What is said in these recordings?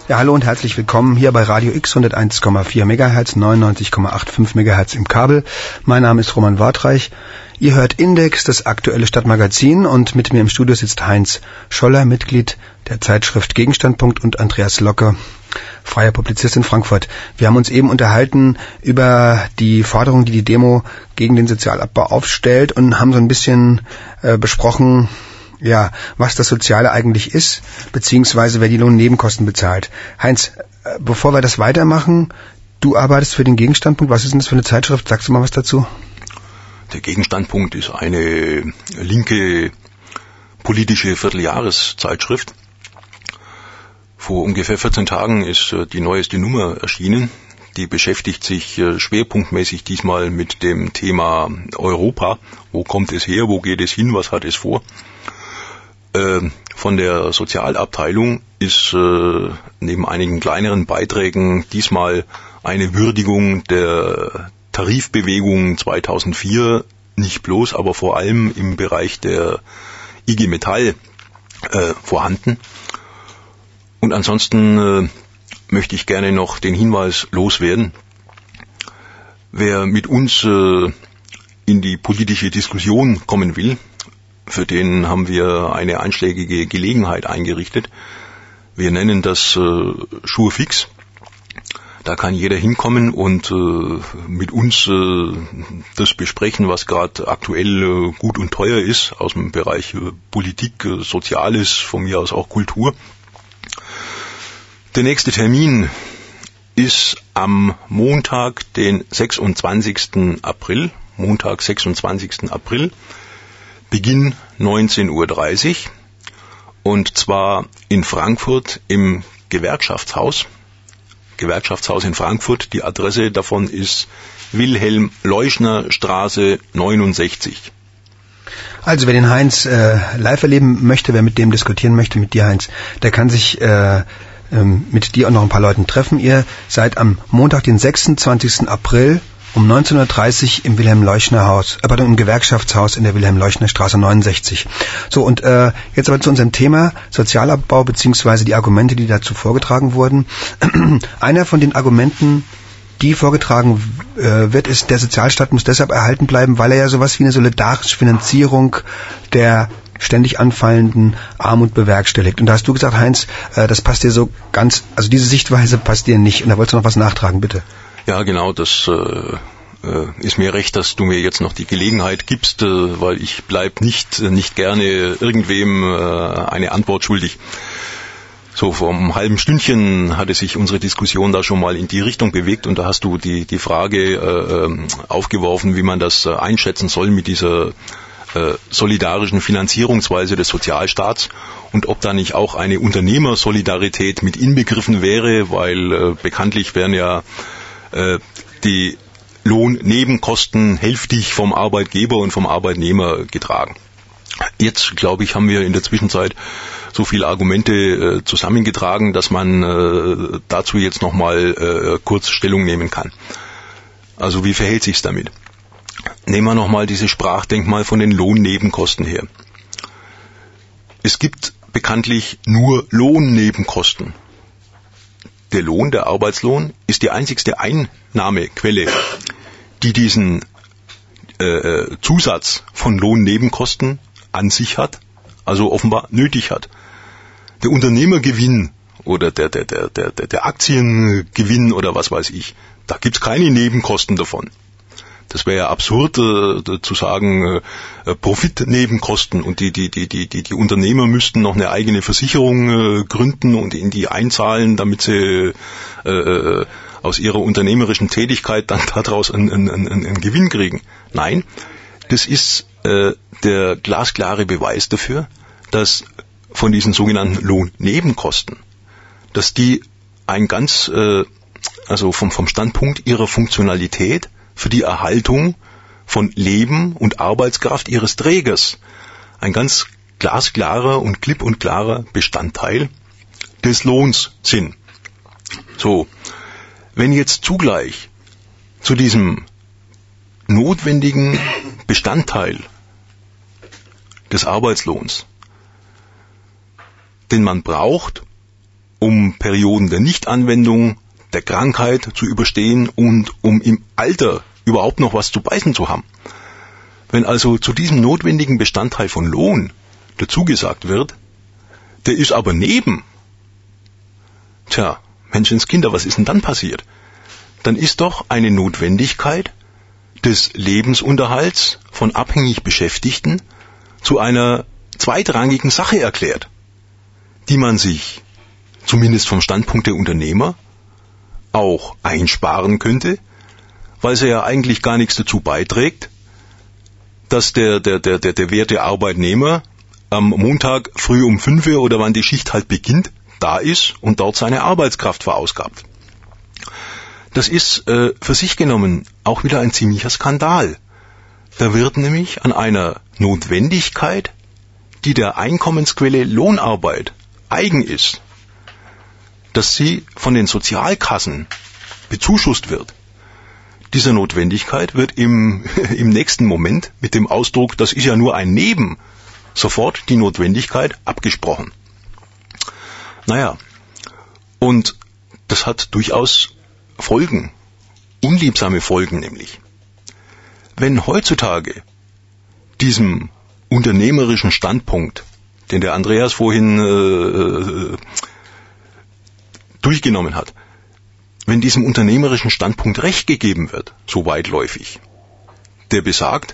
Ja, hallo und herzlich willkommen hier bei Radio X 101,4 MHz, 99,85 MHz im Kabel. Mein Name ist Roman Wartreich. Ihr hört Index, das aktuelle Stadtmagazin, und mit mir im Studio sitzt Heinz Scholler, Mitglied der Zeitschrift Gegenstandpunkt, und Andreas Locke, freier Publizist in Frankfurt. Wir haben uns eben unterhalten über die Forderung, die die Demo gegen den Sozialabbau aufstellt, und haben so ein bisschen besprochen, ja, was das Soziale eigentlich ist, beziehungsweise wer die Lohnnebenkosten bezahlt. Heinz, bevor wir das weitermachen, du arbeitest für den Gegenstandpunkt. Was ist denn das für eine Zeitschrift? Sagst du mal was dazu? Der Gegenstandpunkt ist eine linke politische Vierteljahreszeitschrift. Vor ungefähr 14 Tagen ist die neueste Nummer erschienen. Die beschäftigt sich schwerpunktmäßig diesmal mit dem Thema Europa. Wo kommt es her? Wo geht es hin? Was hat es vor? Von der Sozialabteilung ist neben einigen kleineren Beiträgen diesmal eine Würdigung der Tarifbewegung 2004, nicht bloß, aber vor allem im Bereich der IG Metall vorhanden. Und ansonsten möchte ich gerne noch den Hinweis loswerden: Wer mit uns in die politische Diskussion kommen will, für den haben wir eine einschlägige Gelegenheit eingerichtet. Wir nennen das Schurfix. Da kann jeder hinkommen und mit uns das besprechen, was gerade aktuell gut und teuer ist, aus dem Bereich Politik, Soziales, von mir aus auch Kultur. Der nächste Termin ist am Montag, den 26. April. Montag, 26. April. Beginn 19:30 Uhr, und zwar in Frankfurt im Gewerkschaftshaus. Gewerkschaftshaus in Frankfurt, die Adresse davon ist Wilhelm-Leuschner-Straße 69. Also wer den Heinz live erleben möchte, wer mit dem diskutieren möchte, mit dir, Heinz, der kann sich mit dir und noch ein paar Leuten treffen. Ihr seid am Montag, den 26. April um 19:30 Uhr im im Gewerkschaftshaus in der Wilhelm-Leuschner-Straße 69. So, und jetzt aber zu unserem Thema Sozialabbau beziehungsweise die Argumente, die dazu vorgetragen wurden. Einer von den Argumenten, die vorgetragen wird, ist, der Sozialstaat muss deshalb erhalten bleiben, weil er ja sowas wie eine solidarische Finanzierung der ständig anfallenden Armut bewerkstelligt. Und da hast du gesagt, Heinz, das passt dir so ganz, also diese Sichtweise passt dir nicht. Und da wolltest du noch was nachtragen, bitte. Ja, genau, das ist mir recht, dass du mir jetzt noch die Gelegenheit gibst, weil ich bleib nicht gerne irgendwem eine Antwort schuldig. So, vor einem halben Stündchen hatte sich unsere Diskussion da schon mal in die Richtung bewegt, und da hast du die Frage aufgeworfen, wie man das einschätzen soll mit dieser solidarischen Finanzierungsweise des Sozialstaats und ob da nicht auch eine Unternehmersolidarität mit inbegriffen wäre, weil bekanntlich werden ja die Lohnnebenkosten hälftig vom Arbeitgeber und vom Arbeitnehmer getragen. Jetzt, glaube ich, haben wir in der Zwischenzeit so viele Argumente zusammengetragen, dass man dazu jetzt nochmal kurz Stellung nehmen kann. Also wie verhält sich's damit? Nehmen wir nochmal dieses Sprachdenkmal von den Lohnnebenkosten her. Es gibt bekanntlich nur Lohnnebenkosten. Der Lohn, der Arbeitslohn, ist die einzigste Einnahmequelle, die diesen Zusatz von Lohnnebenkosten an sich hat, also offenbar nötig hat. Der Unternehmergewinn oder der Aktiengewinn oder was weiß ich, da gibt's keine Nebenkosten davon. Das wäre ja absurd zu sagen, Profitnebenkosten, und die Unternehmer müssten noch eine eigene Versicherung gründen und in die einzahlen, damit sie aus ihrer unternehmerischen Tätigkeit dann daraus einen Gewinn kriegen. Nein, das ist der glasklare Beweis dafür, dass von diesen sogenannten Lohnnebenkosten, dass die ein ganz, also vom Standpunkt ihrer Funktionalität für die Erhaltung von Leben und Arbeitskraft ihres Trägers ein ganz glasklarer und klipp und klarer Bestandteil des Lohns sind. So, wenn jetzt zugleich zu diesem notwendigen Bestandteil des Arbeitslohns, den man braucht, um Perioden der Nichtanwendung, der Krankheit zu überstehen und um im Alter überhaupt noch was zu beißen zu haben. Wenn also zu diesem notwendigen Bestandteil von Lohn dazu gesagt wird, der ist aber neben. Tja, Menschenskinder, was ist denn dann passiert? Dann ist doch eine Notwendigkeit des Lebensunterhalts von abhängig Beschäftigten zu einer zweitrangigen Sache erklärt, die man sich, zumindest vom Standpunkt der Unternehmer, auch einsparen könnte, weil sie ja eigentlich gar nichts dazu beiträgt, dass der werte Arbeitnehmer am Montag früh um 5 Uhr oder wann die Schicht halt beginnt, da ist und dort seine Arbeitskraft verausgabt. Das ist für sich genommen auch wieder ein ziemlicher Skandal. Da wird nämlich an einer Notwendigkeit, die der Einkommensquelle Lohnarbeit eigen ist, dass sie von den Sozialkassen bezuschusst wird. Dieser Notwendigkeit wird im nächsten Moment mit dem Ausdruck, das ist ja nur ein Neben, sofort die Notwendigkeit abgesprochen. Naja, und das hat durchaus Folgen, unliebsame Folgen nämlich. Wenn heutzutage diesem unternehmerischen Standpunkt, den der Andreas vorhin durchgenommen hat, wenn diesem unternehmerischen Standpunkt Recht gegeben wird, so weitläufig, der besagt,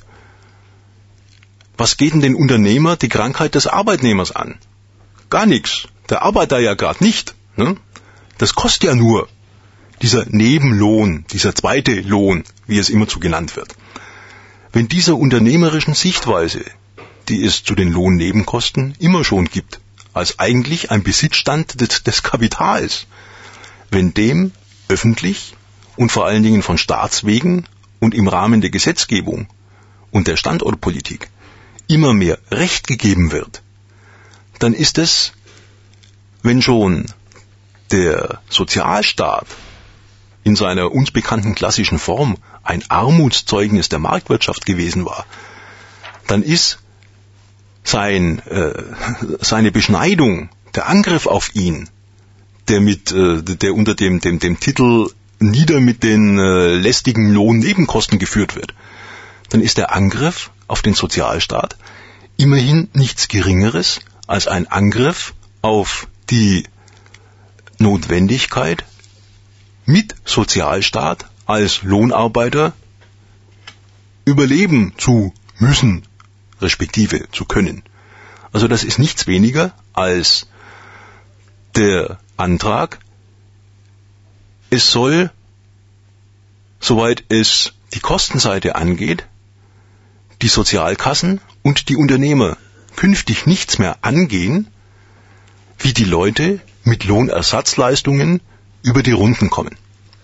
was geht denn den Unternehmer die Krankheit des Arbeitnehmers an? Gar nichts. Der arbeitet ja gerade nicht. Ne? Das kostet ja nur dieser Nebenlohn, dieser zweite Lohn, wie es immerzu genannt wird. Wenn dieser unternehmerischen Sichtweise, die es zu den Lohnnebenkosten immer schon gibt, als eigentlich ein Besitzstand des Kapitals, wenn dem öffentlich und vor allen Dingen von Staatswegen und im Rahmen der Gesetzgebung und der Standortpolitik immer mehr Recht gegeben wird, dann ist es, wenn schon der Sozialstaat in seiner uns bekannten klassischen Form ein Armutszeugnis der Marktwirtschaft gewesen war, dann ist seine Beschneidung, der Angriff auf ihn, der unter dem Titel nieder mit den lästigen Lohnnebenkosten geführt wird, dann ist der Angriff auf den Sozialstaat immerhin nichts Geringeres als ein Angriff auf die Notwendigkeit, mit Sozialstaat als Lohnarbeiter überleben zu müssen, respektive zu können. Also das ist nichts weniger als der Antrag, es soll, soweit es die Kostenseite angeht, die Sozialkassen und die Unternehmer künftig nichts mehr angehen, wie die Leute mit Lohnersatzleistungen über die Runden kommen.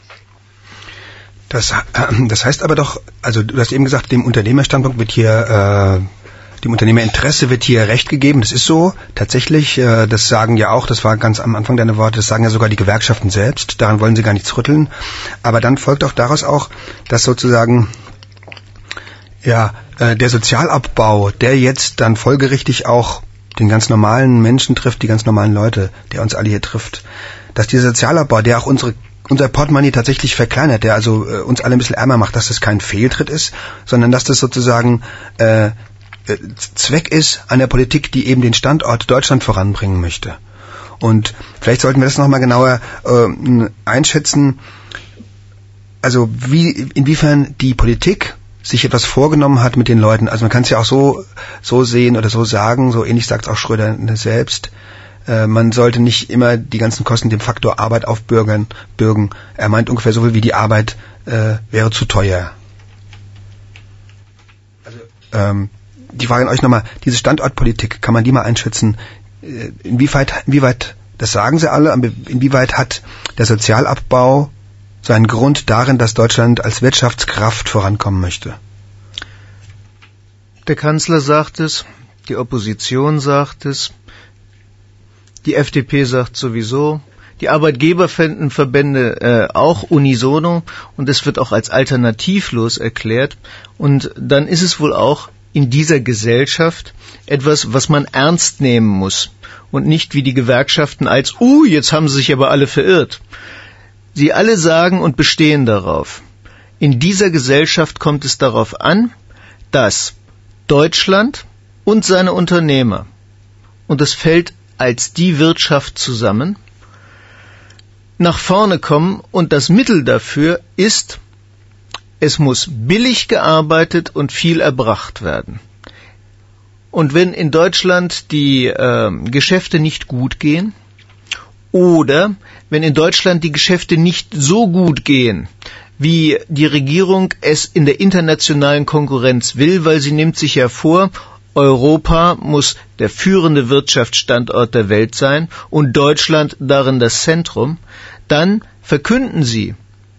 Das heißt aber doch, also du hast eben gesagt, dem Unternehmerstandpunkt wird hier, dem Unternehmerinteresse wird hier Recht gegeben. Das ist so, tatsächlich, das sagen ja auch, das war ganz am Anfang deiner Worte, das sagen ja sogar die Gewerkschaften selbst, daran wollen sie gar nichts rütteln. Aber dann folgt auch daraus auch, dass sozusagen, ja, der Sozialabbau, der jetzt dann folgerichtig auch den ganz normalen Menschen trifft, die ganz normalen Leute, der uns alle hier trifft, dass dieser Sozialabbau, der auch unser Portemonnaie tatsächlich verkleinert, der also uns alle ein bisschen ärmer macht, dass das kein Fehltritt ist, sondern dass das sozusagen Zweck ist einer Politik, die eben den Standort Deutschland voranbringen möchte. Und vielleicht sollten wir das nochmal genauer einschätzen, also inwiefern die Politik sich etwas vorgenommen hat mit den Leuten. Also man kann es ja auch so sehen oder so sagen, so ähnlich sagt es auch Schröder selbst. Man sollte nicht immer die ganzen Kosten dem Faktor Arbeit aufbürgen. Er meint ungefähr so viel wie die Arbeit wäre zu teuer. Also die Frage an euch nochmal, diese Standortpolitik, kann man die mal einschätzen? Inwieweit, das sagen sie alle, inwieweit hat der Sozialabbau seinen Grund darin, dass Deutschland als Wirtschaftskraft vorankommen möchte? Der Kanzler sagt es, die Opposition sagt es, die FDP sagt sowieso, die Arbeitgeberverbände auch unisono, und es wird auch als alternativlos erklärt. Und dann ist es wohl auch in dieser Gesellschaft etwas, was man ernst nehmen muss. und nicht wie die Gewerkschaften als, jetzt haben sie sich aber alle verirrt. Sie alle sagen und bestehen darauf. In dieser Gesellschaft kommt es darauf an, dass Deutschland und seine Unternehmer, und es fällt als die Wirtschaft zusammen, nach vorne kommen, und das Mittel dafür ist, es muss billig gearbeitet und viel erbracht werden. Und wenn in Deutschland die Geschäfte nicht gut gehen, oder wenn in Deutschland die Geschäfte nicht so gut gehen, wie die Regierung es in der internationalen Konkurrenz will, weil sie nimmt sich ja vor, Europa muss der führende Wirtschaftsstandort der Welt sein und Deutschland darin das Zentrum, dann verkünden sie,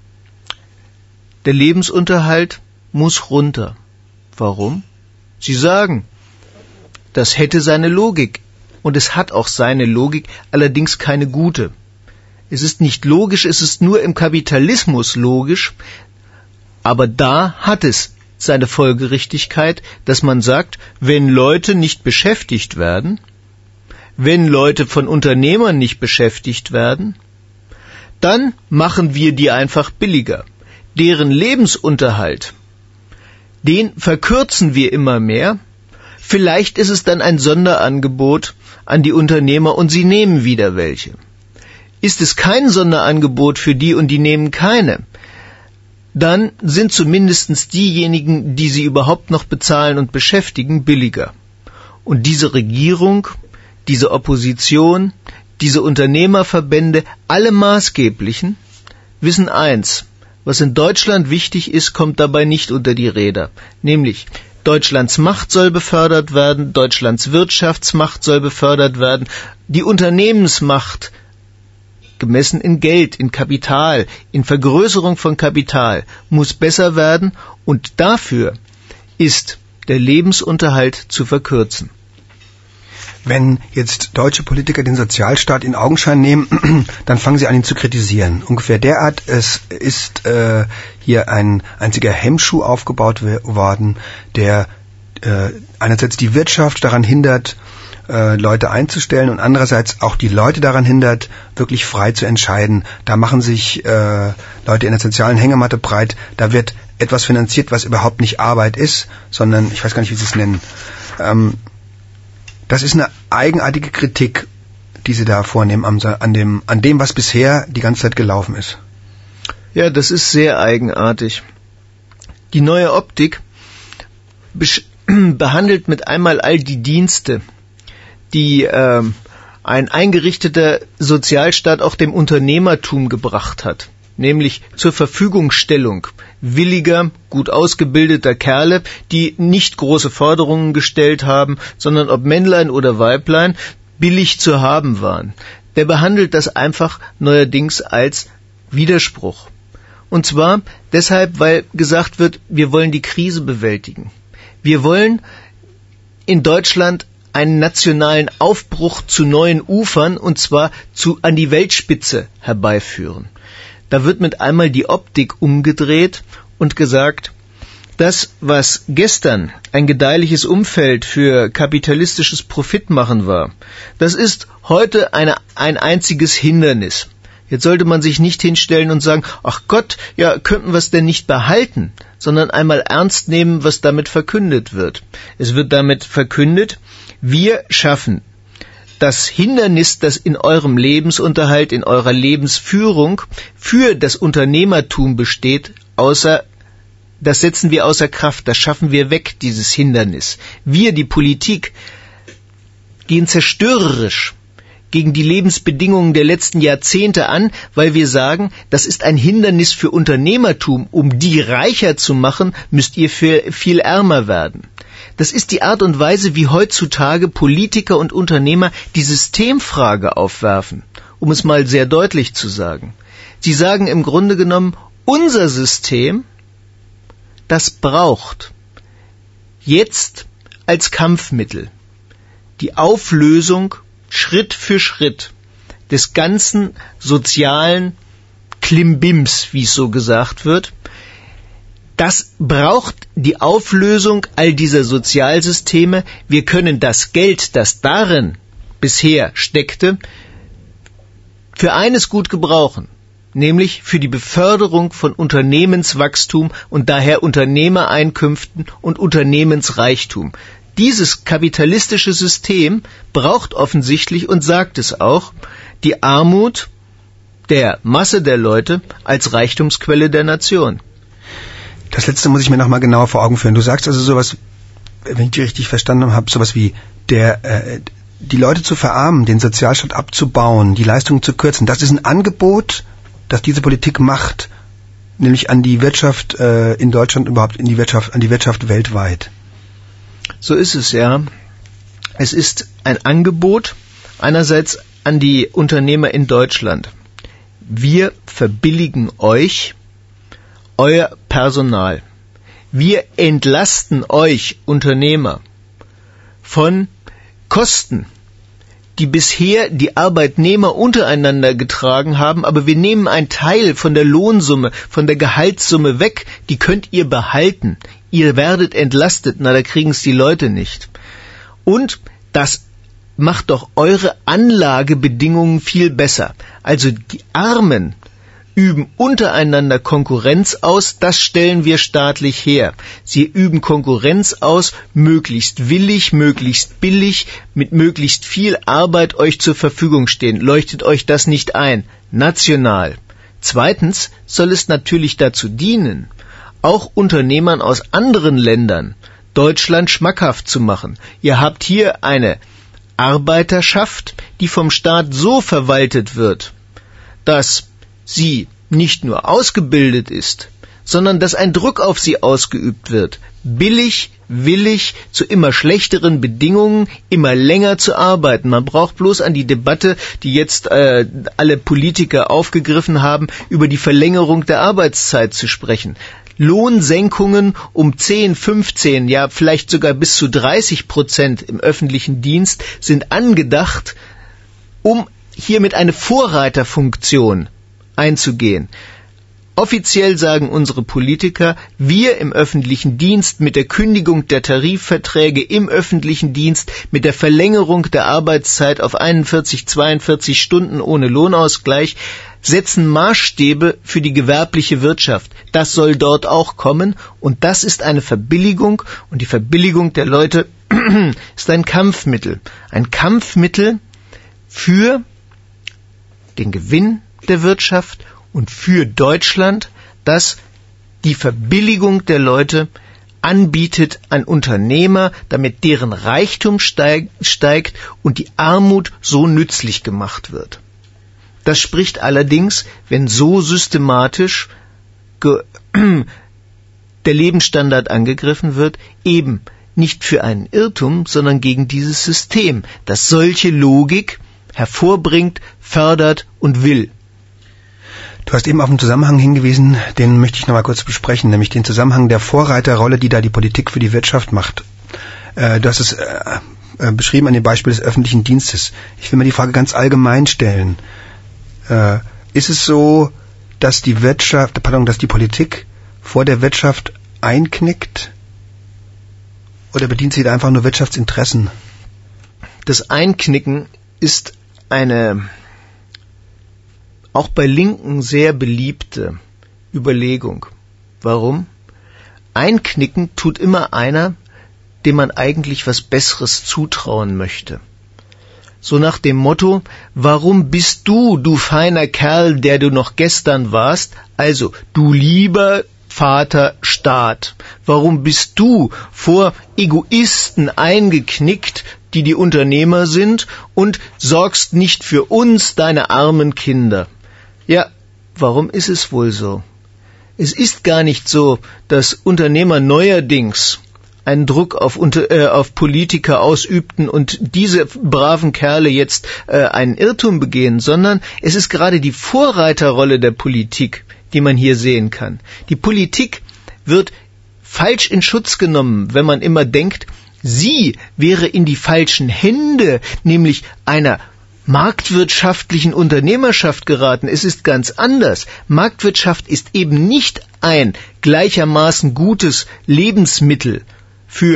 der Lebensunterhalt muss runter. Warum? Sie sagen, das hätte seine Logik. Und es hat auch seine Logik, allerdings keine gute. Es ist nicht logisch, es ist nur im Kapitalismus logisch, aber da hat es seine Folgerichtigkeit, dass man sagt, wenn Leute nicht beschäftigt werden, wenn Leute von Unternehmern nicht beschäftigt werden, dann machen wir die einfach billiger. Deren Lebensunterhalt, den verkürzen wir immer mehr. Vielleicht ist es dann ein Sonderangebot an die Unternehmer und sie nehmen wieder welche. Ist es kein Sonderangebot für die und die nehmen keine, dann sind zumindest diejenigen, die sie überhaupt noch bezahlen und beschäftigen, billiger. Und diese Regierung, diese Opposition, diese Unternehmerverbände, alle Maßgeblichen, wissen eins: Was in Deutschland wichtig ist, kommt dabei nicht unter die Räder. Nämlich, Deutschlands Macht soll befördert werden, Deutschlands Wirtschaftsmacht soll befördert werden, die Unternehmensmacht, gemessen in Geld, in Kapital, in Vergrößerung von Kapital, muss besser werden und dafür ist der Lebensunterhalt zu verkürzen. Wenn jetzt deutsche Politiker den Sozialstaat in Augenschein nehmen, dann fangen sie an, ihn zu kritisieren. Ungefähr derart, es ist hier ein einziger Hemmschuh aufgebaut worden, der einerseits die Wirtschaft daran hindert, Leute einzustellen und andererseits auch die Leute daran hindert, wirklich frei zu entscheiden. Da machen sich Leute in der sozialen Hängematte breit. Da wird etwas finanziert, was überhaupt nicht Arbeit ist, sondern, ich weiß gar nicht, wie sie es nennen. Das ist eine eigenartige Kritik, die Sie da vornehmen an dem, was bisher die ganze Zeit gelaufen ist. Ja, das ist sehr eigenartig. Die neue Optik behandelt mit einmal all die Dienste, die ein eingerichteter Sozialstaat auch dem Unternehmertum gebracht hat, nämlich zur Verfügungstellung williger, gut ausgebildeter Kerle, die nicht große Forderungen gestellt haben, sondern ob Männlein oder Weiblein billig zu haben waren. Der behandelt das einfach neuerdings als Widerspruch. Und zwar deshalb, weil gesagt wird, wir wollen die Krise bewältigen. Wir wollen in Deutschland einen nationalen Aufbruch zu neuen Ufern, und zwar an die Weltspitze herbeiführen. Da wird mit einmal die Optik umgedreht und gesagt, das, was gestern ein gedeihliches Umfeld für kapitalistisches Profitmachen war, das ist heute ein einziges Hindernis. Jetzt sollte man sich nicht hinstellen und sagen, ach Gott, ja, könnten wir es denn nicht behalten, sondern einmal ernst nehmen, was damit verkündet wird. Es wird damit verkündet, wir schaffen das Hindernis, das in eurem Lebensunterhalt, in eurer Lebensführung für das Unternehmertum besteht, das setzen wir außer Kraft, das schaffen wir weg, dieses Hindernis. Wir, die Politik, gehen zerstörerisch gegen die Lebensbedingungen der letzten Jahrzehnte an, weil wir sagen, das ist ein Hindernis für Unternehmertum. Um die reicher zu machen, müsst ihr viel ärmer werden. Das ist die Art und Weise, wie heutzutage Politiker und Unternehmer die Systemfrage aufwerfen, um es mal sehr deutlich zu sagen. Sie sagen im Grunde genommen, unser System, das braucht jetzt als Kampfmittel die Auflösung Schritt für Schritt des ganzen sozialen Klimbims, wie es so gesagt wird. Das braucht die Auflösung all dieser Sozialsysteme. Wir können das Geld, das darin bisher steckte, für eines gut gebrauchen, nämlich für die Beförderung von Unternehmenswachstum und daher Unternehmereinkünften und Unternehmensreichtum. Dieses kapitalistische System braucht offensichtlich, und sagt es auch, die Armut der Masse der Leute als Reichtumsquelle der Nation. Das letzte muss ich mir nochmal genauer vor Augen führen. Du sagst also sowas, wenn ich dich richtig verstanden habe, sowas wie die Leute zu verarmen, den Sozialstaat abzubauen, die Leistungen zu kürzen. Das ist ein Angebot, das diese Politik macht, nämlich an die Wirtschaft in Deutschland, überhaupt an die Wirtschaft weltweit. So ist es, ja. Es ist ein Angebot einerseits an die Unternehmer in Deutschland. Wir verbilligen euch euer Personal. Wir entlasten euch Unternehmer von Kosten, die bisher die Arbeitnehmer untereinander getragen haben, aber wir nehmen einen Teil von der Lohnsumme, von der Gehaltssumme weg, die könnt ihr behalten. Ihr werdet entlastet, da kriegen es die Leute nicht. Und das macht doch eure Anlagebedingungen viel besser. Also die Armen üben untereinander Konkurrenz aus, das stellen wir staatlich her. Sie üben Konkurrenz aus, möglichst willig, möglichst billig, mit möglichst viel Arbeit euch zur Verfügung stehen. Leuchtet euch das nicht ein? National. Zweitens soll es natürlich dazu dienen, auch Unternehmern aus anderen Ländern Deutschland schmackhaft zu machen. Ihr habt hier eine Arbeiterschaft, die vom Staat so verwaltet wird, dass sie nicht nur ausgebildet ist, sondern dass ein Druck auf sie ausgeübt wird, billig, willig, zu immer schlechteren Bedingungen, immer länger zu arbeiten. Man braucht bloß an die Debatte, die jetzt alle Politiker aufgegriffen haben, über die Verlängerung der Arbeitszeit zu sprechen. Lohnsenkungen um 10, 15, ja vielleicht sogar bis zu 30% im öffentlichen Dienst sind angedacht, um hiermit eine Vorreiterfunktion einzugehen. Offiziell sagen unsere Politiker, wir im öffentlichen Dienst mit der Kündigung der Tarifverträge im öffentlichen Dienst, mit der Verlängerung der Arbeitszeit auf 41, 42 Stunden ohne Lohnausgleich, setzen Maßstäbe für die gewerbliche Wirtschaft. Das soll dort auch kommen und das ist eine Verbilligung und die Verbilligung der Leute ist ein Kampfmittel. Ein Kampfmittel für den Gewinn der Wirtschaft und für Deutschland, das die Verbilligung der Leute anbietet an Unternehmer, damit deren Reichtum steigt und die Armut so nützlich gemacht wird. Das spricht allerdings, wenn so systematisch der Lebensstandard angegriffen wird, eben nicht für einen Irrtum, sondern gegen dieses System, das solche Logik hervorbringt, fördert und will. Du hast eben auf einen Zusammenhang hingewiesen, den möchte ich noch mal kurz besprechen, nämlich den Zusammenhang der Vorreiterrolle, die da die Politik für die Wirtschaft macht. Du hast es beschrieben an dem Beispiel des öffentlichen Dienstes. Ich will mir die Frage ganz allgemein stellen. Ist es so, dass die Politik vor der Wirtschaft einknickt? Oder bedient sie da einfach nur Wirtschaftsinteressen? Das Einknicken ist eine auch bei Linken sehr beliebte Überlegung. Warum? Einknicken tut immer einer, dem man eigentlich was Besseres zutrauen möchte. So nach dem Motto, warum bist du feiner Kerl, der du noch gestern warst, also du lieber Vater Staat, warum bist du vor Egoisten eingeknickt, die Unternehmer sind und sorgst nicht für uns, deine armen Kinder? Ja, warum ist es wohl so? Es ist gar nicht so, dass Unternehmer neuerdings einen Druck auf Politiker ausübten und diese braven Kerle jetzt einen Irrtum begehen, sondern es ist gerade die Vorreiterrolle der Politik, die man hier sehen kann. Die Politik wird falsch in Schutz genommen, wenn man immer denkt, sie wäre in die falschen Hände, nämlich einer marktwirtschaftlichen Unternehmerschaft geraten. Es ist ganz anders. Marktwirtschaft ist eben nicht ein gleichermaßen gutes Lebensmittel für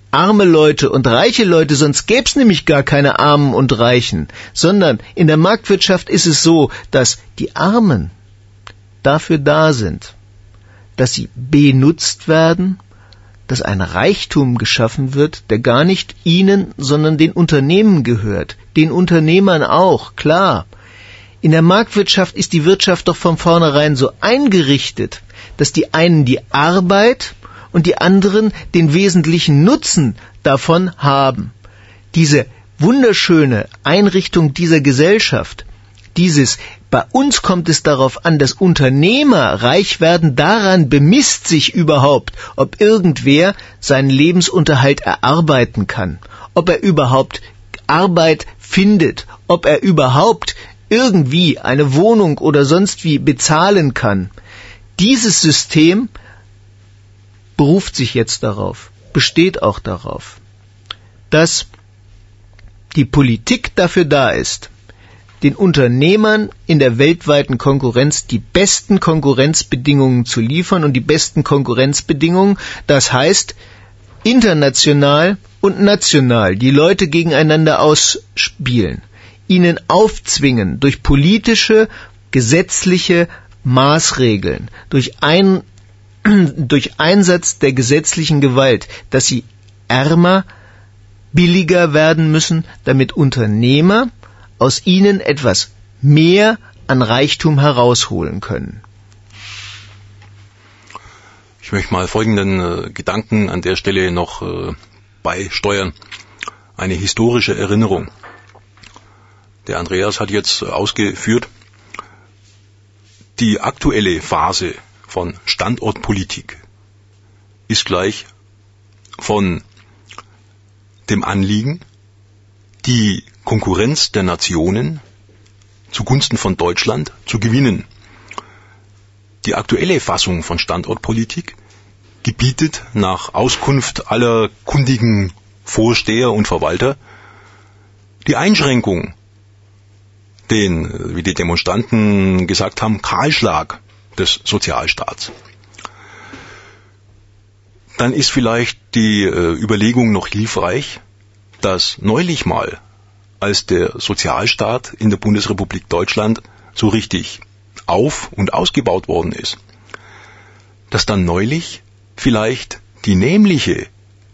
arme Leute und reiche Leute, sonst gäbe es nämlich gar keine Armen und Reichen, sondern in der Marktwirtschaft ist es so, dass die Armen dafür da sind, dass sie benutzt werden, dass ein Reichtum geschaffen wird, der gar nicht ihnen, sondern den Unternehmen gehört, den Unternehmern auch, klar. In der Marktwirtschaft ist die Wirtschaft doch von vornherein so eingerichtet, dass die einen die Arbeit und die anderen den wesentlichen Nutzen davon haben. Diese wunderschöne Einrichtung dieser Gesellschaft, bei uns kommt es darauf an, dass Unternehmer reich werden, daran bemisst sich überhaupt, ob irgendwer seinen Lebensunterhalt erarbeiten kann, ob er überhaupt Arbeit findet, ob er überhaupt irgendwie eine Wohnung oder sonst wie bezahlen kann. Dieses System beruft sich jetzt darauf, besteht auch darauf, dass die Politik dafür da ist, den Unternehmern in der weltweiten Konkurrenz die besten Konkurrenzbedingungen zu liefern und die besten Konkurrenzbedingungen, das heißt international und national, die Leute gegeneinander ausspielen, ihnen aufzwingen durch politische, gesetzliche Maßregeln, durch Einsatz der gesetzlichen Gewalt, dass sie ärmer, billiger werden müssen, damit Unternehmer aus ihnen etwas mehr an Reichtum herausholen können. Ich möchte mal folgenden Gedanken an der Stelle noch beisteuern. Eine historische Erinnerung. Der Andreas hat jetzt ausgeführt, die aktuelle Phase von Standortpolitik ist gleich von dem Anliegen, die Konkurrenz der Nationen zugunsten von Deutschland zu gewinnen. Die aktuelle Fassung von Standortpolitik gebietet nach Auskunft aller kundigen Vorsteher und Verwalter die Einschränkung, den, wie die Demonstranten gesagt haben, Kahlschlag des Sozialstaats. Dann ist vielleicht die Überlegung noch hilfreich, dass neulich mal, als der Sozialstaat in der Bundesrepublik Deutschland so richtig auf- und ausgebaut worden ist, dass dann neulich vielleicht die nämliche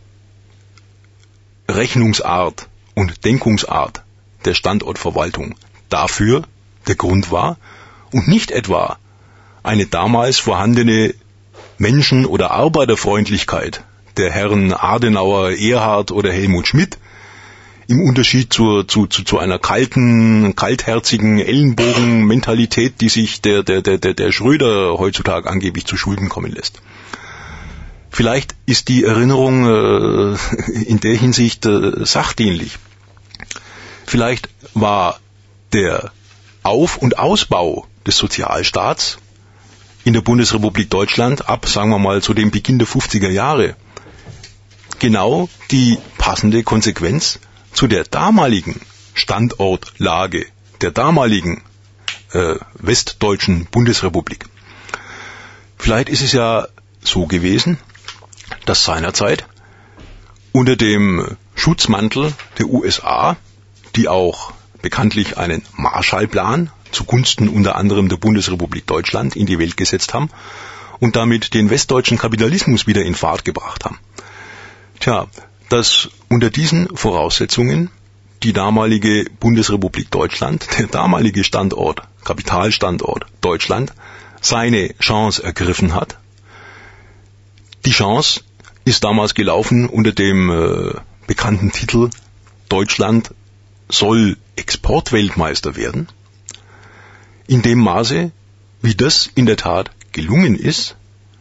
Rechnungsart und Denkungsart der Standortverwaltung dafür der Grund war und nicht etwa eine damals vorhandene Menschen- oder Arbeiterfreundlichkeit der Herren Adenauer, Erhard oder Helmut Schmidt im Unterschied zu einer kaltherzigen Ellenbogenmentalität, die sich der Schröder heutzutage angeblich zu Schulden kommen lässt. Vielleicht ist die Erinnerung in der Hinsicht sachdienlich. Vielleicht war der Auf- und Ausbau des Sozialstaats in der Bundesrepublik Deutschland ab, sagen wir mal, zu dem Beginn der 50er Jahre genau die passende Konsequenz zu der damaligen Standortlage der damaligen westdeutschen Bundesrepublik. Vielleicht ist es ja so gewesen, dass seinerzeit unter dem Schutzmantel der USA, die auch bekanntlich einen Marshallplan zugunsten unter anderem der Bundesrepublik Deutschland in die Welt gesetzt haben und damit den westdeutschen Kapitalismus wieder in Fahrt gebracht haben. Dass unter diesen Voraussetzungen die damalige Bundesrepublik Deutschland, der damalige Standort, Kapitalstandort Deutschland, seine Chance ergriffen hat. Die Chance ist damals gelaufen unter dem bekannten Titel Deutschland soll Exportweltmeister werden. In dem Maße, wie das in der Tat gelungen ist,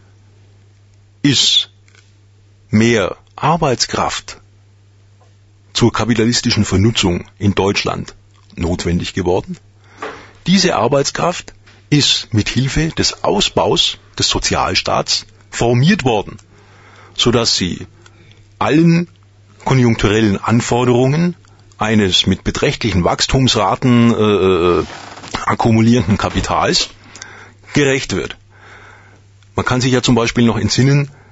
ist mehr Arbeitskraft zur kapitalistischen Vernutzung in Deutschland notwendig geworden. Diese Arbeitskraft ist mit Hilfe des Ausbaus des Sozialstaats formiert worden, sodass sie allen konjunkturellen Anforderungen eines mit beträchtlichen Wachstumsraten akkumulierenden Kapitals gerecht wird. Man kann sich ja zum Beispiel noch entsinnen,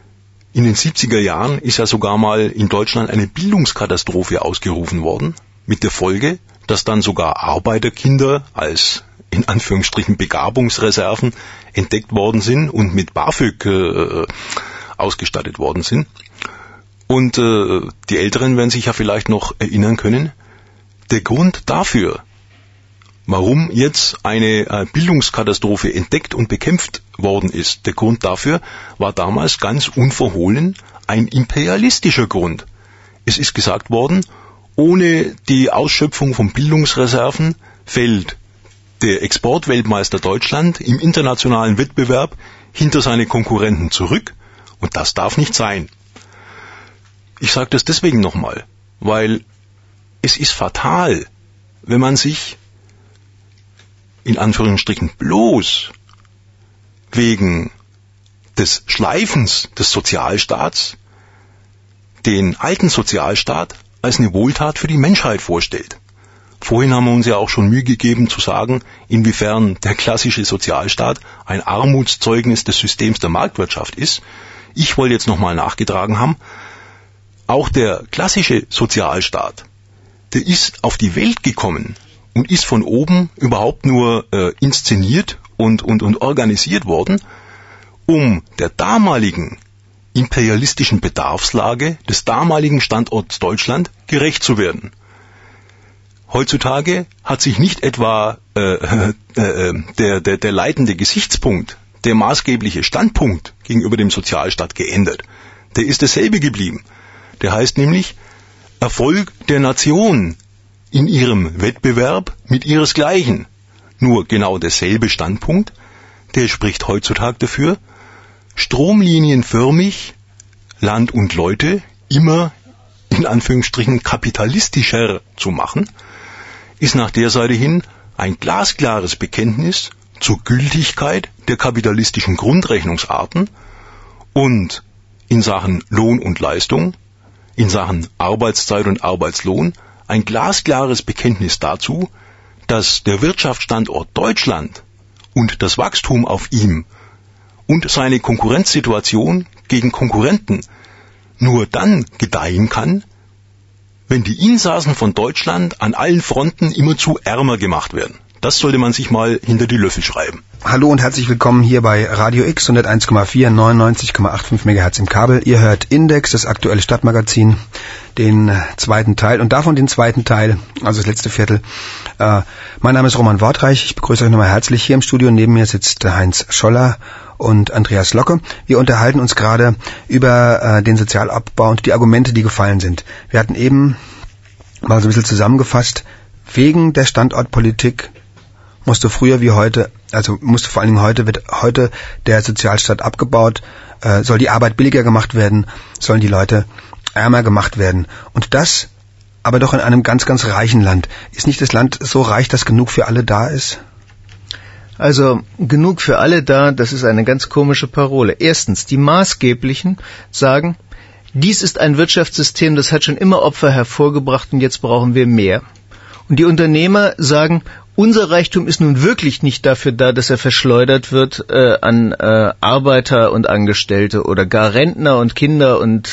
In den 70er Jahren ist ja sogar mal in Deutschland eine Bildungskatastrophe ausgerufen worden, mit der Folge, dass dann sogar Arbeiterkinder als in Anführungsstrichen Begabungsreserven entdeckt worden sind und mit BAföG ausgestattet worden sind. Und die Älteren werden sich ja vielleicht noch erinnern können, der Grund dafür, warum jetzt eine Bildungskatastrophe entdeckt und bekämpft worden ist, der Grund dafür war damals ganz unverhohlen ein imperialistischer Grund. Es ist gesagt worden, ohne die Ausschöpfung von Bildungsreserven fällt der Exportweltmeister Deutschland im internationalen Wettbewerb hinter seine Konkurrenten zurück und das darf nicht sein. Ich sage das deswegen nochmal, weil es ist fatal, wenn man sich in Anführungsstrichen bloß wegen des Schleifens des Sozialstaats den alten Sozialstaat als eine Wohltat für die Menschheit vorstellt. Vorhin haben wir uns ja auch schon Mühe gegeben zu sagen, inwiefern der klassische Sozialstaat ein Armutszeugnis des Systems der Marktwirtschaft ist. Ich wollte jetzt nochmal nachgetragen haben, auch der klassische Sozialstaat, der ist auf die Welt gekommen und ist von oben überhaupt nur inszeniert und organisiert worden, um der damaligen imperialistischen Bedarfslage des damaligen Standorts Deutschland gerecht zu werden. Heutzutage hat sich nicht etwa der leitende Gesichtspunkt, der maßgebliche Standpunkt gegenüber dem Sozialstaat geändert. Der ist dasselbe geblieben. Der heißt nämlich Erfolg der Nation in ihrem Wettbewerb mit ihresgleichen. Nur genau derselbe Standpunkt, der spricht heutzutage dafür, stromlinienförmig Land und Leute immer in Anführungsstrichen kapitalistischer zu machen, ist nach der Seite hin ein glasklares Bekenntnis zur Gültigkeit der kapitalistischen Grundrechnungsarten und in Sachen Lohn und Leistung, in Sachen Arbeitszeit und Arbeitslohn ein glasklares Bekenntnis dazu, dass der Wirtschaftsstandort Deutschland und das Wachstum auf ihm und seine Konkurrenzsituation gegen Konkurrenten nur dann gedeihen kann, wenn die Insassen von Deutschland an allen Fronten immerzu ärmer gemacht werden. Das sollte man sich mal hinter die Löffel schreiben. Hallo und herzlich willkommen hier bei Radio X 101,4, 99,85 MHz im Kabel. Ihr hört Index, das aktuelle Stadtmagazin, den zweiten Teil und davon den zweiten Teil, also das letzte Viertel. Mein Name ist Roman Wortreich, ich begrüße euch nochmal herzlich hier im Studio. Neben mir sitzt Heinz Scholler und Andreas Locke. Wir unterhalten uns gerade über den Sozialabbau und die Argumente, die gefallen sind. Wir hatten eben mal so ein bisschen zusammengefasst, wegen der Standortpolitik musste früher wie heute, also musste vor allen Dingen wird heute der Sozialstaat abgebaut, soll die Arbeit billiger gemacht werden, sollen die Leute ärmer gemacht werden. Und das aber doch in einem ganz, ganz reichen Land. Ist nicht das Land so reich, dass genug für alle da ist? Also genug für alle da, das ist eine ganz komische Parole. Erstens, die Maßgeblichen sagen, dies ist ein Wirtschaftssystem, das hat schon immer Opfer hervorgebracht und jetzt brauchen wir mehr. Und die Unternehmer sagen, unser Reichtum ist nun wirklich nicht dafür da, dass er verschleudert wird an Arbeiter und Angestellte oder gar Rentner und Kinder und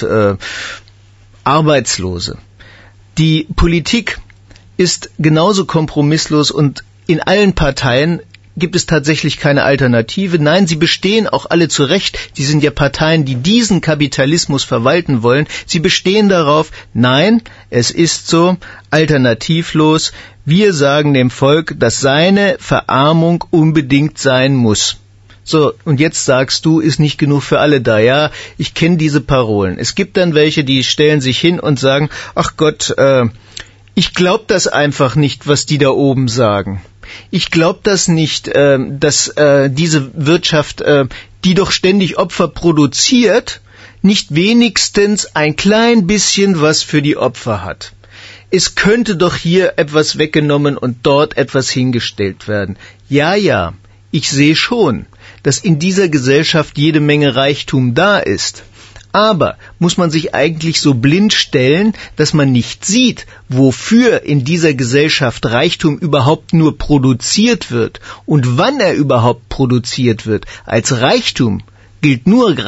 Arbeitslose. Die Politik ist genauso kompromisslos und in allen Parteien gibt es tatsächlich keine Alternative. Nein, sie bestehen auch alle zu Recht. Die sind ja Parteien, die diesen Kapitalismus verwalten wollen. Sie bestehen darauf, nein, es ist so, alternativlos. Wir sagen dem Volk, dass seine Verarmung unbedingt sein muss. So, und jetzt sagst du, ist nicht genug für alle da. Ja, ich kenne diese Parolen. Es gibt dann welche, die stellen sich hin und sagen, ach Gott, ich glaube das einfach nicht, was die da oben sagen. Ich glaube das nicht, dass diese Wirtschaft, die doch ständig Opfer produziert, nicht wenigstens ein klein bisschen was für die Opfer hat. Es könnte doch hier etwas weggenommen und dort etwas hingestellt werden. Ja, ich sehe schon, dass in dieser Gesellschaft jede Menge Reichtum da ist. Aber muss man sich eigentlich so blind stellen, dass man nicht sieht, wofür in dieser Gesellschaft Reichtum überhaupt nur produziert wird und wann er überhaupt produziert wird. Als Reichtum gilt nur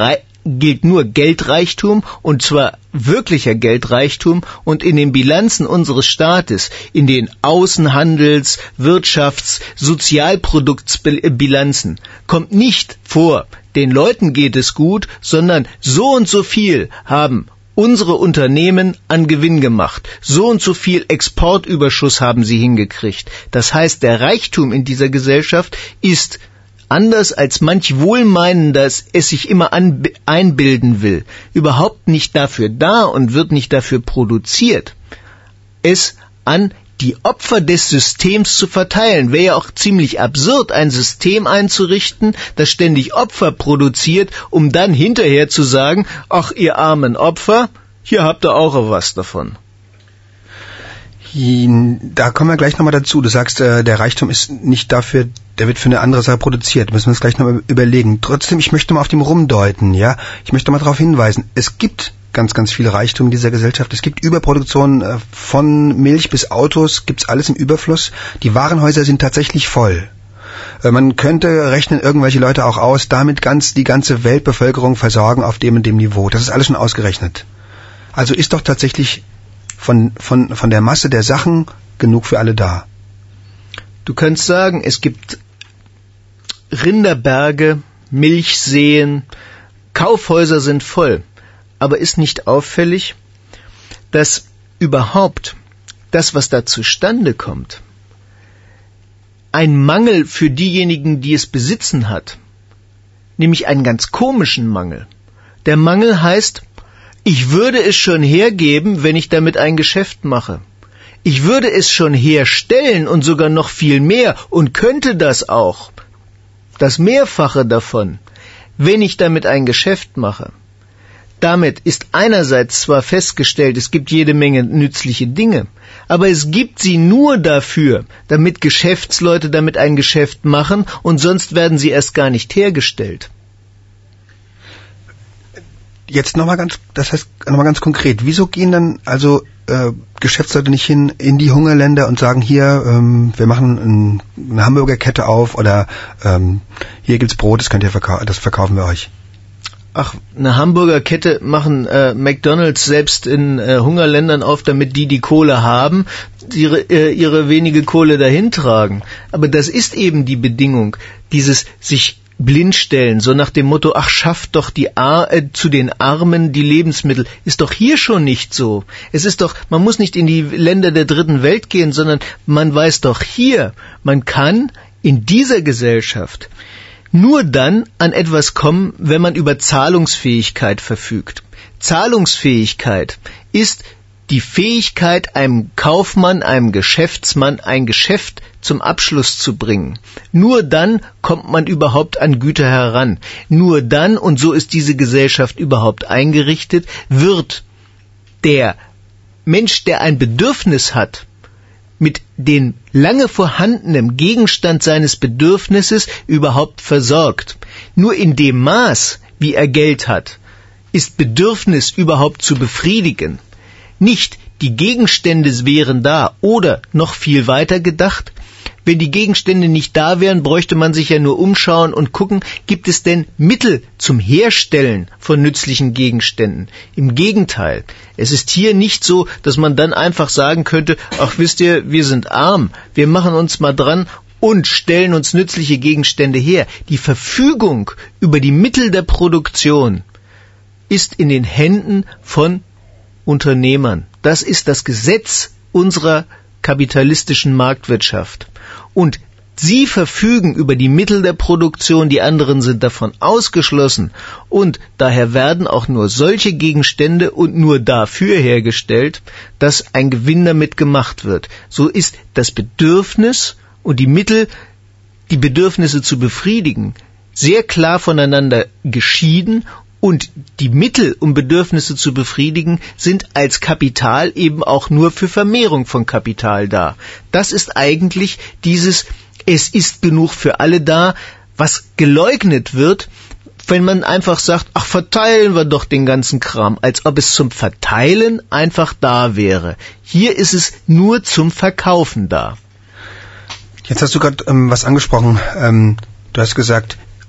gilt nur Geldreichtum, und zwar wirklicher Geldreichtum, und in den Bilanzen unseres Staates, in den Außenhandels-, Wirtschafts-, Sozialproduktsbilanzen kommt nicht vor, den Leuten geht es gut, sondern so und so viel haben unsere Unternehmen an Gewinn gemacht. So und so viel Exportüberschuss haben sie hingekriegt. Das heißt, der Reichtum in dieser Gesellschaft ist, anders als manch Wohlmeinender es sich immer einbilden will, überhaupt nicht dafür da und wird nicht dafür produziert, es an die Opfer des Systems zu verteilen. Wäre ja auch ziemlich absurd, ein System einzurichten, das ständig Opfer produziert, um dann hinterher zu sagen, ach, ihr armen Opfer, hier habt ihr auch was davon. Da kommen wir gleich nochmal dazu. Du sagst, der Reichtum ist nicht dafür, der wird für eine andere Sache produziert. Müssen wir uns gleich nochmal überlegen. Trotzdem, ich möchte mal auf dem rumdeuten, ja. Ich möchte mal darauf hinweisen, es gibt ganz, ganz viel Reichtum in dieser Gesellschaft. Es gibt Überproduktion von Milch bis Autos, gibt's alles im Überfluss. Die Warenhäuser sind tatsächlich voll. Man könnte rechnen irgendwelche Leute auch aus, damit die ganze Weltbevölkerung versorgen auf dem und dem Niveau. Das ist alles schon ausgerechnet. Also ist doch tatsächlich von der Masse der Sachen genug für alle da. Du kannst sagen, es gibt Rinderberge, Milchseen, Kaufhäuser sind voll. Aber ist nicht auffällig, dass überhaupt das, was da zustande kommt, ein Mangel für diejenigen, die es besitzen hat, nämlich einen ganz komischen Mangel. Der Mangel heißt, ich würde es schon hergeben, wenn ich damit ein Geschäft mache. Ich würde es schon herstellen und sogar noch viel mehr und könnte das auch, das Mehrfache davon, wenn ich damit ein Geschäft mache. Damit ist einerseits zwar festgestellt, es gibt jede Menge nützliche Dinge, aber es gibt sie nur dafür, damit Geschäftsleute damit ein Geschäft machen und sonst werden sie erst gar nicht hergestellt. Jetzt nochmal ganz konkret, wieso gehen dann also Geschäftsleute nicht hin in die Hungerländer und sagen, hier, wir machen eine Hamburgerkette auf oder hier gibt's Brot, das verkaufen wir euch? Ach, eine Hamburgerkette machen McDonald's selbst in Hungerländern auf, damit die Kohle haben, ihre wenige Kohle dahin tragen. Aber das ist eben die Bedingung, dieses sich blindstellen, so nach dem Motto, ach, schafft doch zu den Armen die Lebensmittel, ist doch hier schon nicht so. Es ist doch, man muss nicht in die Länder der dritten Welt gehen, sondern man weiß doch hier, man kann in dieser Gesellschaft nur dann an etwas kommen, wenn man über Zahlungsfähigkeit verfügt. Zahlungsfähigkeit ist die Fähigkeit, einem Kaufmann, einem Geschäftsmann ein Geschäft zum Abschluss zu bringen. Nur dann kommt man überhaupt an Güter heran. Nur dann, und so ist diese Gesellschaft überhaupt eingerichtet, wird der Mensch, der ein Bedürfnis hat, mit dem lange vorhandenen Gegenstand seines Bedürfnisses überhaupt versorgt. Nur in dem Maß, wie er Geld hat, ist Bedürfnis überhaupt zu befriedigen. Nicht die Gegenstände wären da oder noch viel weiter gedacht, wenn die Gegenstände nicht da wären, bräuchte man sich ja nur umschauen und gucken, gibt es denn Mittel zum Herstellen von nützlichen Gegenständen? Im Gegenteil, es ist hier nicht so, dass man dann einfach sagen könnte, ach wisst ihr, wir sind arm, wir machen uns mal dran und stellen uns nützliche Gegenstände her. Die Verfügung über die Mittel der Produktion ist in den Händen von Unternehmern. Das ist das Gesetz unserer kapitalistischen Marktwirtschaft. Und sie verfügen über die Mittel der Produktion, die anderen sind davon ausgeschlossen. Und daher werden auch nur solche Gegenstände und nur dafür hergestellt, dass ein Gewinn damit gemacht wird. So ist das Bedürfnis und die Mittel, die Bedürfnisse zu befriedigen, sehr klar voneinander geschieden. Und die Mittel, um Bedürfnisse zu befriedigen, sind als Kapital eben auch nur für Vermehrung von Kapital da. Das ist eigentlich dieses, es ist genug für alle da, was geleugnet wird, wenn man einfach sagt, ach, verteilen wir doch den ganzen Kram, als ob es zum Verteilen einfach da wäre. Hier ist es nur zum Verkaufen da. Jetzt hast du gerade was angesprochen. Du hast gesagt,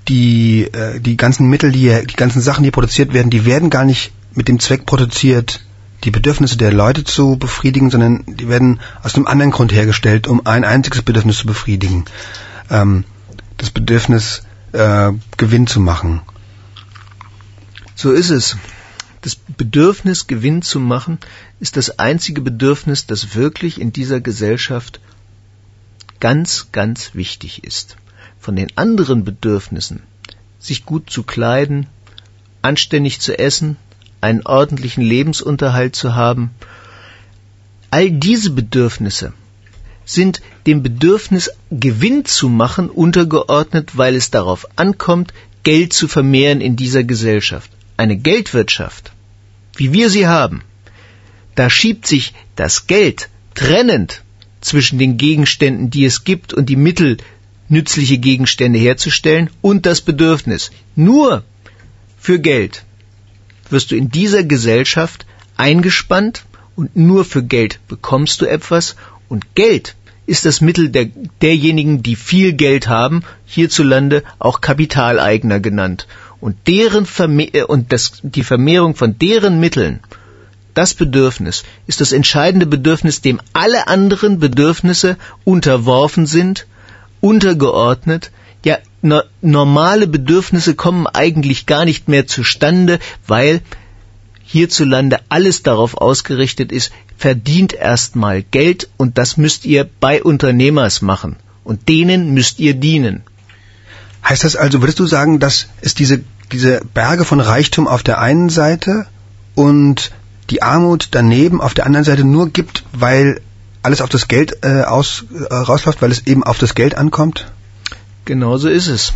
die ganzen Mittel, die ganzen Sachen, die produziert werden, die werden gar nicht mit dem Zweck produziert, die Bedürfnisse der Leute zu befriedigen, sondern die werden aus einem anderen Grund hergestellt, um ein einziges Bedürfnis zu befriedigen. Das Bedürfnis, Gewinn zu machen. So ist es. Das Bedürfnis, Gewinn zu machen, ist das einzige Bedürfnis, das wirklich in dieser Gesellschaft ganz, ganz wichtig ist. Von den anderen Bedürfnissen, sich gut zu kleiden, anständig zu essen, einen ordentlichen Lebensunterhalt zu haben, all diese Bedürfnisse sind dem Bedürfnis, Gewinn zu machen, untergeordnet, weil es darauf ankommt, Geld zu vermehren in dieser Gesellschaft. Eine Geldwirtschaft, wie wir sie haben, da schiebt sich das Geld trennend zwischen den Gegenständen, die es gibt, und die Mittel, nützliche Gegenstände herzustellen, und das Bedürfnis. Nur für Geld wirst du in dieser Gesellschaft eingespannt und nur für Geld bekommst du etwas, und Geld ist das Mittel derjenigen, die viel Geld haben, hierzulande auch Kapitaleigner genannt. Und die Vermehrung von deren Mitteln, das Bedürfnis, ist das entscheidende Bedürfnis, dem alle anderen Bedürfnisse unterworfen sind, untergeordnet. Ja, normale Bedürfnisse kommen eigentlich gar nicht mehr zustande, weil hierzulande alles darauf ausgerichtet ist, verdient erstmal Geld, und das müsst ihr bei Unternehmers machen. Und denen müsst ihr dienen. Heißt das also, würdest du sagen, dass es diese Berge von Reichtum auf der einen Seite und die Armut daneben auf der anderen Seite nur gibt, weil alles auf das Geld rausläuft, weil es eben auf das Geld ankommt? Genauso ist es.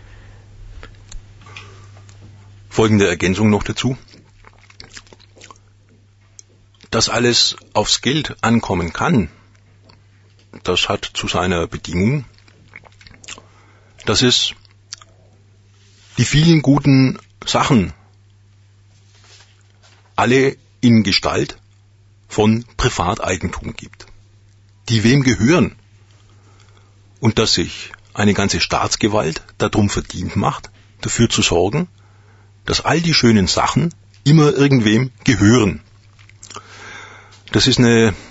Folgende Ergänzung noch dazu. Dass alles aufs Geld ankommen kann, das hat zu seiner Bedingung, dass es die vielen guten Sachen alle in Gestalt von Privateigentum gibt, die wem gehören, und dass sich eine ganze Staatsgewalt darum verdient macht, dafür zu sorgen, dass all die schönen Sachen immer irgendwem gehören. Das ist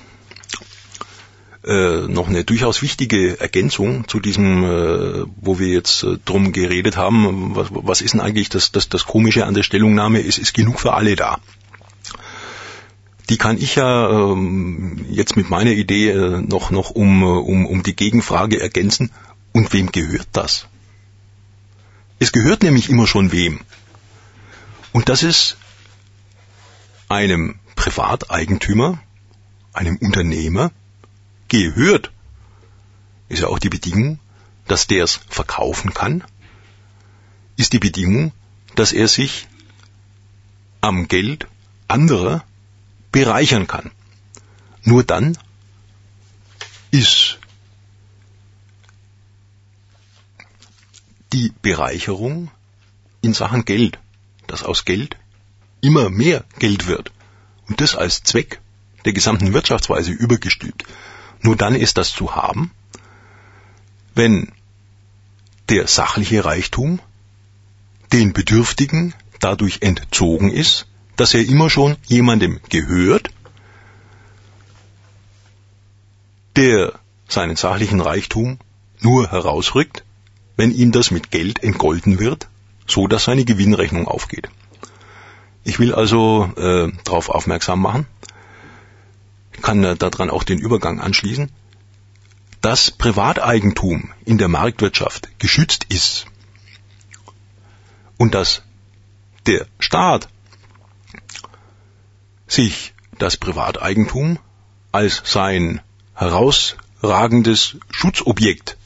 noch eine durchaus wichtige Ergänzung zu diesem, wo wir jetzt drum geredet haben. Was ist denn eigentlich das Komische an der Stellungnahme? Es ist genug für alle da. Die kann ich ja jetzt mit meiner Idee noch um die Gegenfrage ergänzen. Und wem gehört das? Es gehört nämlich immer schon wem. Und das ist einem Privateigentümer, einem Unternehmer, gehört. Ist ja auch die Bedingung, dass der es verkaufen kann, ist die Bedingung, dass er sich am Geld anderer bereichern kann. Nur dann ist die Bereicherung in Sachen Geld, dass aus Geld immer mehr Geld wird, und das als Zweck der gesamten Wirtschaftsweise übergestülpt. Nur dann ist das zu haben, wenn der sachliche Reichtum den Bedürftigen dadurch entzogen ist, dass er immer schon jemandem gehört, der seinen sachlichen Reichtum nur herausrückt, wenn ihm das mit Geld entgolten wird, so dass seine Gewinnrechnung aufgeht. Ich will also darauf aufmerksam machen, kann daran auch den Übergang anschließen, dass Privateigentum in der Marktwirtschaft geschützt ist und dass der Staat sich das Privateigentum als sein herausragendes Schutzobjekt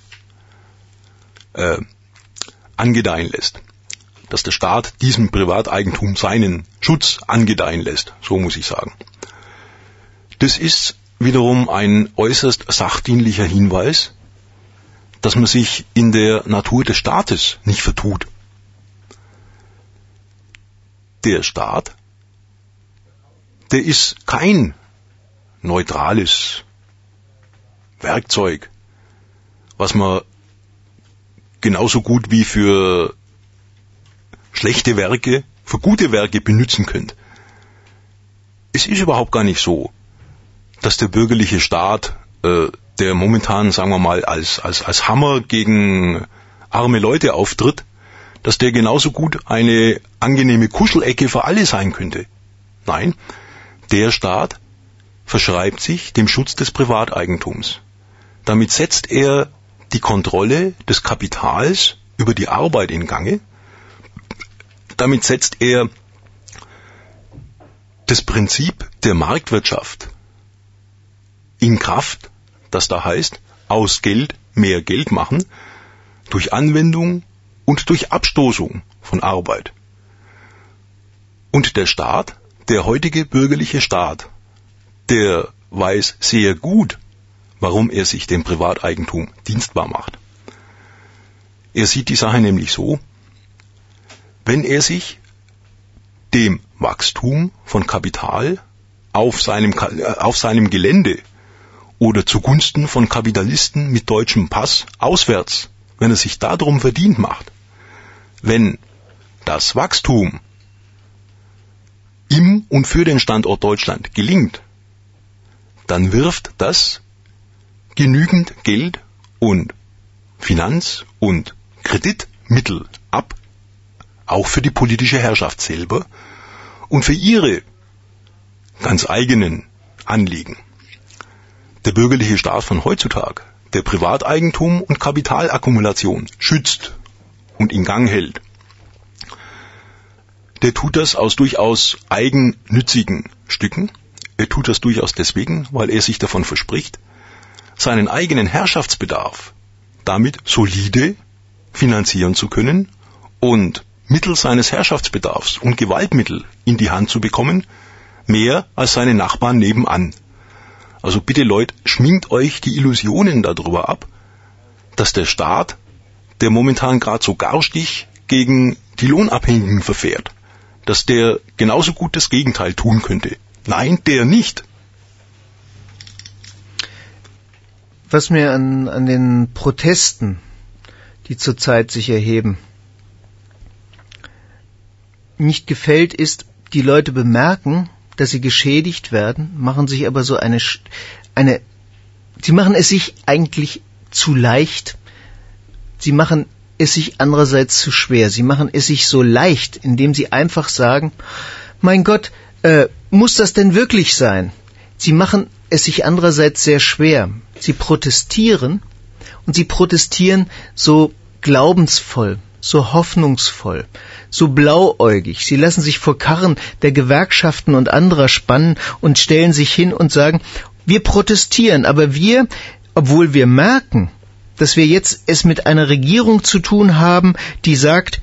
angedeihen lässt. Dass der Staat diesem Privateigentum seinen Schutz angedeihen lässt, so muss ich sagen. Das ist wiederum ein äußerst sachdienlicher Hinweis, dass man sich in der Natur des Staates nicht vertut. Der Staat, der ist kein neutrales Werkzeug, was man genauso gut wie für schlechte Werke, für gute Werke benutzen könnt. Es ist überhaupt gar nicht so, dass der bürgerliche Staat, der momentan, sagen wir mal, als Hammer gegen arme Leute auftritt, dass der genauso gut eine angenehme Kuschelecke für alle sein könnte. Nein, der Staat verschreibt sich dem Schutz des Privateigentums. Damit setzt er die Kontrolle des Kapitals über die Arbeit in Gange. Damit setzt er das Prinzip der Marktwirtschaft in Kraft, das da heißt, aus Geld mehr Geld machen, durch Anwendung und durch Abstoßung von Arbeit. Und der Staat, der heutige bürgerliche Staat, der weiß sehr gut, warum er sich dem Privateigentum dienstbar macht. Er sieht die Sache nämlich so, wenn er sich dem Wachstum von Kapital auf seinem Gelände oder zugunsten von Kapitalisten mit deutschem Pass auswärts, wenn er sich darum verdient macht, wenn das Wachstum im und für den Standort Deutschland gelingt, dann wirft das genügend Geld und Finanz- und Kreditmittel ab, auch für die politische Herrschaft selber und für ihre ganz eigenen Anliegen. Der bürgerliche Staat von heutzutage, der Privateigentum und Kapitalakkumulation schützt und in Gang hält, der tut das aus durchaus eigennützigen Stücken. Er tut das durchaus deswegen, weil er sich davon verspricht, seinen eigenen Herrschaftsbedarf damit solide finanzieren zu können und mittels seines Herrschaftsbedarfs und Gewaltmittel in die Hand zu bekommen, mehr als seine Nachbarn nebenan. Also bitte Leute, schminkt euch die Illusionen darüber ab, dass der Staat, der momentan gerade so garstig gegen die Lohnabhängigen verfährt, dass der genauso gut das Gegenteil tun könnte. Nein, der nicht. Was mir an den Protesten, die zurzeit sich erheben, nicht gefällt, ist, die Leute bemerken, dass sie geschädigt werden, machen sich aber so sie machen es sich eigentlich zu leicht, sie machen es sich andererseits zu schwer, sie machen es sich so leicht, indem sie einfach sagen, mein Gott, muss das denn wirklich sein? Sie machen es sich andererseits sehr schwer. Sie protestieren und sie protestieren so glaubensvoll, so hoffnungsvoll, so blauäugig. Sie lassen sich vor Karren der Gewerkschaften und anderer spannen und stellen sich hin und sagen, wir protestieren, aber wir, obwohl wir merken, dass wir jetzt es mit einer Regierung zu tun haben, die sagt,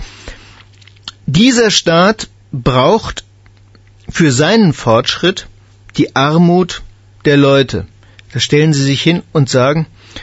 dieser Staat braucht für seinen Fortschritt die Armut der Leute. Da stellen sie sich hin und sagen,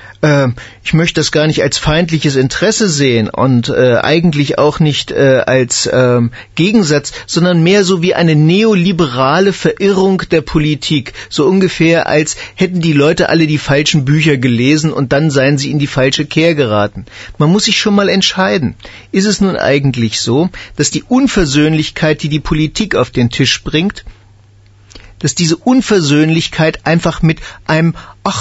ich möchte das gar nicht als feindliches Interesse sehen und eigentlich auch nicht als Gegensatz, sondern mehr so wie eine neoliberale Verirrung der Politik. So ungefähr, als hätten die Leute alle die falschen Bücher gelesen und dann seien sie in die falsche Kehr geraten. Man muss sich schon mal entscheiden. Ist es nun eigentlich so, dass die Unversöhnlichkeit, die die Politik auf den Tisch bringt, dass diese Unversöhnlichkeit einfach mit einem,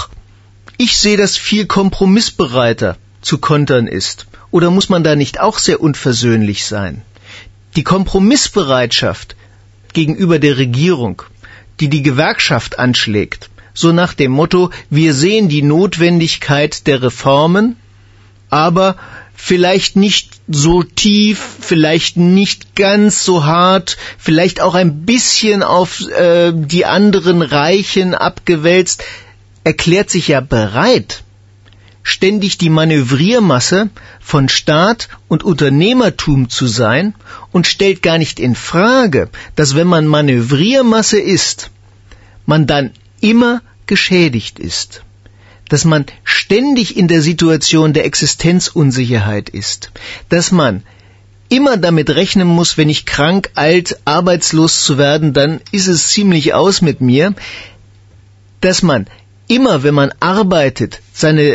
ich sehe das viel kompromissbereiter zu kontern ist? Oder muss man da nicht auch sehr unversöhnlich sein? Die Kompromissbereitschaft gegenüber der Regierung, die die Gewerkschaft anschlägt, so nach dem Motto, wir sehen die Notwendigkeit der Reformen, aber vielleicht nicht so tief, vielleicht nicht ganz so hart, vielleicht auch ein bisschen auf die anderen Reichen abgewälzt, erklärt sich ja bereit, ständig die Manövriermasse von Staat und Unternehmertum zu sein und stellt gar nicht in Frage, dass wenn man Manövriermasse ist, man dann immer geschädigt ist, dass man ständig in der Situation der Existenzunsicherheit ist, dass man immer damit rechnen muss, wenn ich krank, alt, arbeitslos zu werden, dann ist es ziemlich aus mit mir, dass man immer, wenn man arbeitet, seine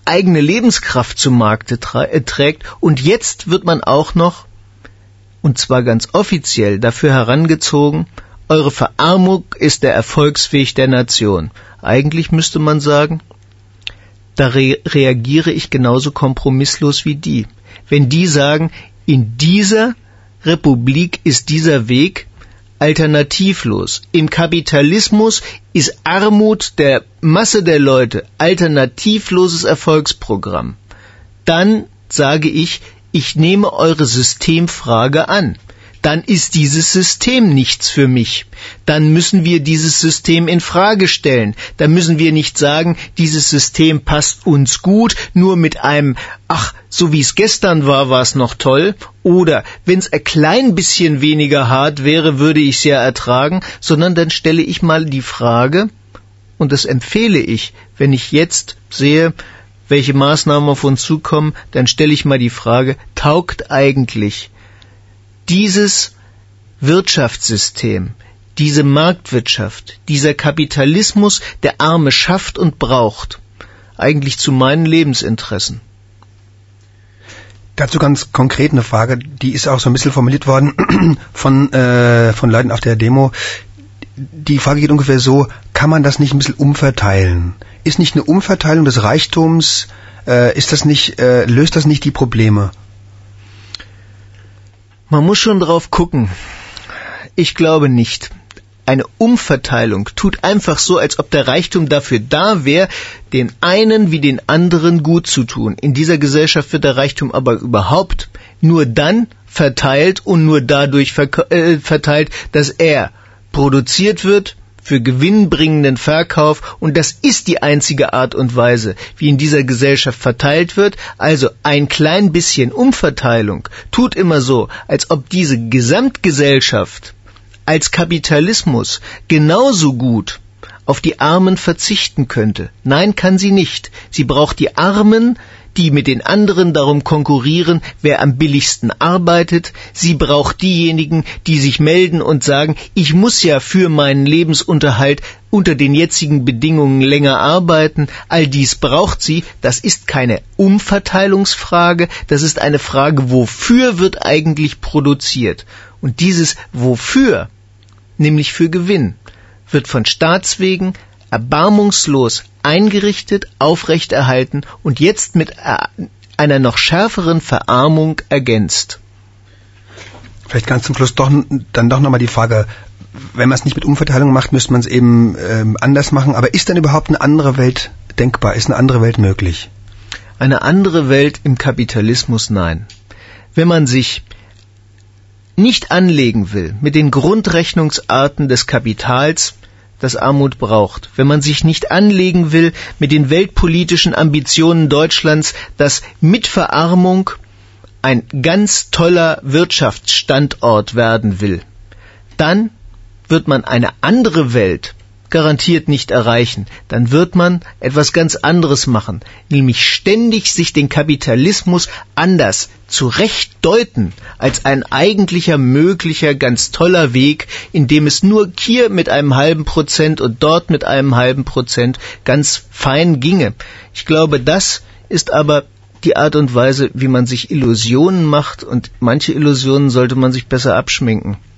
eigene Lebenskraft zu Markte trägt. Und jetzt wird man auch noch, und zwar ganz offiziell, dafür herangezogen, eure Verarmung ist der Erfolgsweg der Nation. Eigentlich müsste man sagen, da reagiere ich genauso kompromisslos wie die. Wenn die sagen, in dieser Republik ist dieser Weg alternativlos. Im Kapitalismus ist Armut der Masse der Leute alternativloses Erfolgsprogramm. Dann sage ich nehme eure Systemfrage an. Dann ist dieses System nichts für mich. Dann müssen wir dieses System in Frage stellen. Dann müssen wir nicht sagen, dieses System passt uns gut, nur mit einem, so wie es gestern war, war es noch toll. Oder, wenn es ein klein bisschen weniger hart wäre, würde ich es ja ertragen. Sondern dann stelle ich mal die Frage, und das empfehle ich, wenn ich jetzt sehe, welche Maßnahmen auf uns zukommen, dann stelle ich mal die Frage, taugt eigentlich dieses Wirtschaftssystem, diese Marktwirtschaft, dieser Kapitalismus, der Arme schafft und braucht, eigentlich zu meinen Lebensinteressen? Dazu ganz konkret eine Frage, die ist auch so ein bisschen formuliert worden von Leuten auf der Demo. Die Frage geht ungefähr so, kann man das nicht ein bisschen umverteilen? Ist nicht eine Umverteilung des Reichtums, löst das nicht die Probleme? Man muss schon drauf gucken. Ich glaube nicht. Eine Umverteilung tut einfach so, als ob der Reichtum dafür da wäre, den einen wie den anderen gut zu tun. In dieser Gesellschaft wird der Reichtum aber überhaupt nur dann verteilt und nur dadurch verteilt, dass er produziert wird für gewinnbringenden Verkauf, und das ist die einzige Art und Weise, wie in dieser Gesellschaft verteilt wird. Also ein klein bisschen Umverteilung tut immer so, als ob diese Gesamtgesellschaft als Kapitalismus genauso gut auf die Armen verzichten könnte. Nein, kann sie nicht. Sie braucht die Armen, die mit den anderen darum konkurrieren, wer am billigsten arbeitet. Sie braucht diejenigen, die sich melden und sagen, ich muss ja für meinen Lebensunterhalt unter den jetzigen Bedingungen länger arbeiten. All dies braucht sie. Das ist keine Umverteilungsfrage, das ist eine Frage, wofür wird eigentlich produziert? Und dieses Wofür, nämlich für Gewinn, wird von Staatswegen erbarmungslos eingerichtet, aufrechterhalten und jetzt mit einer noch schärferen Verarmung ergänzt. Vielleicht ganz zum Schluss dann doch nochmal die Frage, wenn man es nicht mit Umverteilung macht, müsste man es eben anders machen. Aber ist denn überhaupt eine andere Welt denkbar? Ist eine andere Welt möglich? Eine andere Welt im Kapitalismus? Nein. Wenn man sich nicht anlegen will mit den Grundrechnungsarten des Kapitals, das Armut braucht, wenn man sich nicht anlegen will mit den weltpolitischen Ambitionen Deutschlands, das mit Verarmung ein ganz toller Wirtschaftsstandort werden will, dann wird man eine andere Welt garantiert nicht erreichen. Dann wird man etwas ganz anderes machen, nämlich ständig sich den Kapitalismus anders zurechtdeuten als ein eigentlicher, möglicher, ganz toller Weg, in dem es nur hier mit einem halben Prozent und dort mit einem halben Prozent ganz fein ginge. Ich glaube, das ist aber die Art und Weise, wie man sich Illusionen macht, und manche Illusionen sollte man sich besser abschminken.